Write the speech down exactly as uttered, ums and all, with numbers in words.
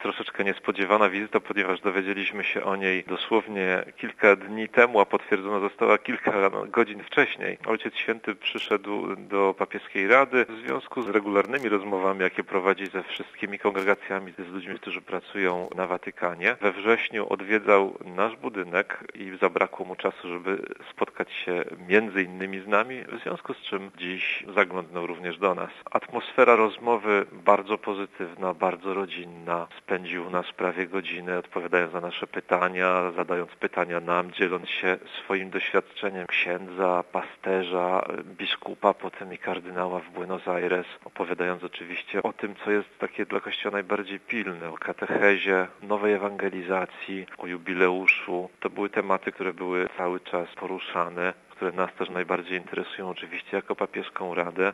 troszeczkę niespodziewana wizyta, ponieważ dowiedzieliśmy się o niej dosłownie kilka dni temu, a potwierdzona została kilka godzin wcześniej. Ojciec Święty przyszedł do papieskiej rady w związku z regularnymi rozmowami, jakie prowadzi ze wszystkimi kongregacjami, z ludźmi, którzy pracują na Watykanie. We wrześniu odwiedzał nasz budynek i zabrakło mu czasu, żeby spotkać się między innymi z nami, w związku z czym dziś zaglądnął również do nas. Atmosfera rozmowy bardzo pozytywna, bardzo rodzinna. Spędził nas prawie godzinę, odpowiadając na nasze pytania, zadając pytania nam, dzieląc się swoim doświadczeniem księdza, pasterza, biskupa, potem i kardynała w Buenos Aires, opowiadając oczywiście o tym, co jest takie dla Kościoła najbardziej pilne, o katechezie, nowej ewangelizacji, o jubileuszu. To były tematy, które były cały czas poruszane, które nas też najbardziej interesują oczywiście jako papieską radę.